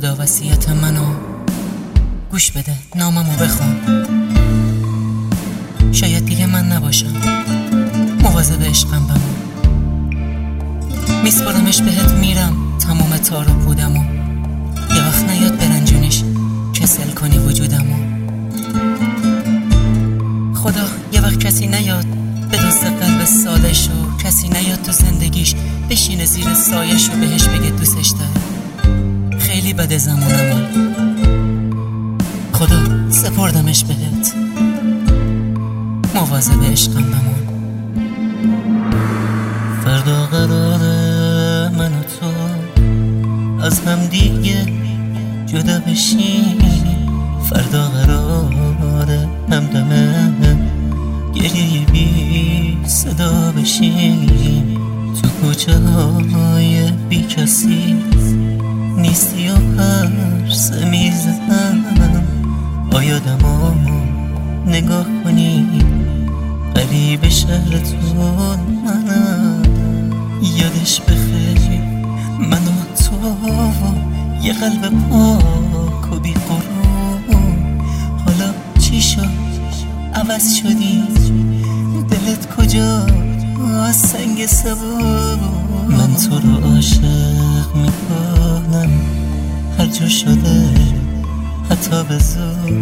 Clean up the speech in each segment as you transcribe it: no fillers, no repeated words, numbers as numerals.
خدا وصیت منو گوش بده، ناممو بخون. شاید دیگه من نباشم، مواظب عشقم بمون. میسپارمش بهت، میرم تمام تار و پودمو. یه وقت نیاد برنجونش کسل کنی وجودمو. خدا یه وقت کسی نیاد به دوست قلب سادش و کسی نیاد تو زندگیش بشینه زیر سایش و بهش بگه دوستش داره. خیلی بده زمانمو، خدا سپردمش بهت، مواظب عشقم بمون. فردا قراره من و تو از هم دیگه جدا بشیم. فردا قراره همدمه گریه بی صدا بشیم. تو کوچه های بی کسی نیستی و پرسه میزنم. آیادمامو نگاه کنی، قریب شهرتون منم. یادش بخیر من و تو، یه قلب پاک و بی قرون. حالا چی شد عوض شدی؟ دلت کجا از سنگ سبو؟ من تو رو عاشق میکنم هر جا شده، حتی به زور.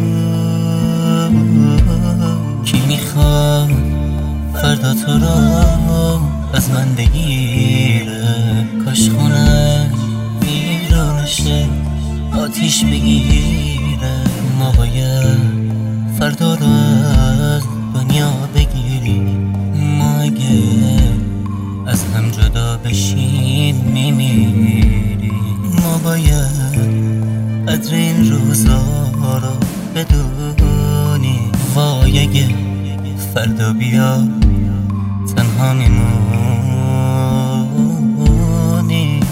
کی میخواد فردا تو رو از من بگیره؟ کاش خونه ویرانشه آتیش بگیره. ما باید فردا رو از دنیا بگیریم. ما اگه از هم جدا بشیم میمیریم. ما باید قدر این روزا رو بدونیم. وای اگه فردا بیا تنها میمونیم.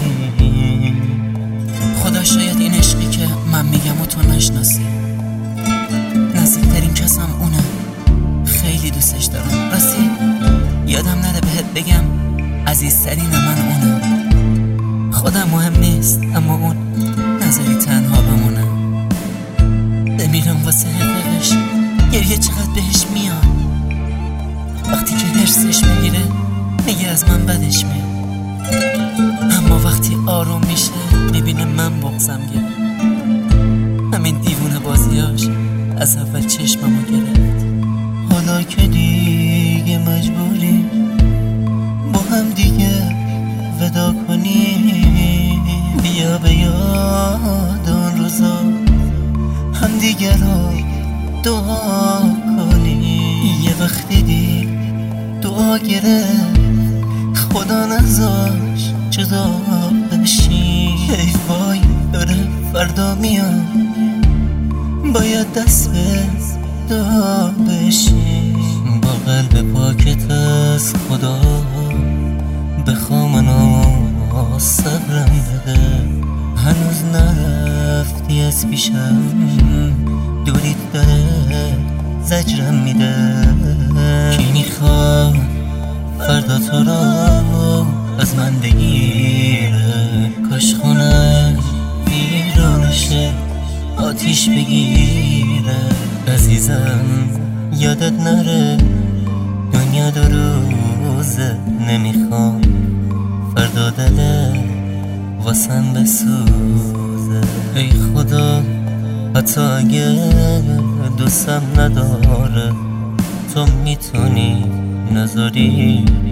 خدا شاید این عشقی که من میگم و تو نشناسی. نزدیکترین کسم اونه، خیلی دوستش دارم. راستی یادم نره بهت بگم عزیزترین من اونه. خودم مهم نیست اما اون نظری تنها بمونه. بمیرم واسه حقیقش، گریه چقدر بهش میاد. وقتی که هرسش میگیره میگه از من بدش میاد، اما وقتی آروم میشه میبینه من بغضم گرفت. همین دیوونه بازیاش از اول چشممو گرفت. حالا که دیگه مجبوری با هم دیگه ودا کنیم. بیا به یاد اون روزا هم دیگه رو دعا کنیم. یه وقتی دی دعا گرفت خدا نذاش جدا بشیم. ای وای داره فردا میاد، باید دست به دعا بشیم. با قلب پاکت از خدا بخوا منو صبرم بده. هنوز نرفتی از پیشم، دوریت داره زجرم میده. کی میخواد فردا تو رو از من بگیره؟ کاش خونه ویرانشه آتیش بگیره. عزیزم یادت نره دنیا دو روزه، نمیخوام فردا دله واسم بسوزه. ای خدا حتی اگه دوستم نداره تو میتونی نذاری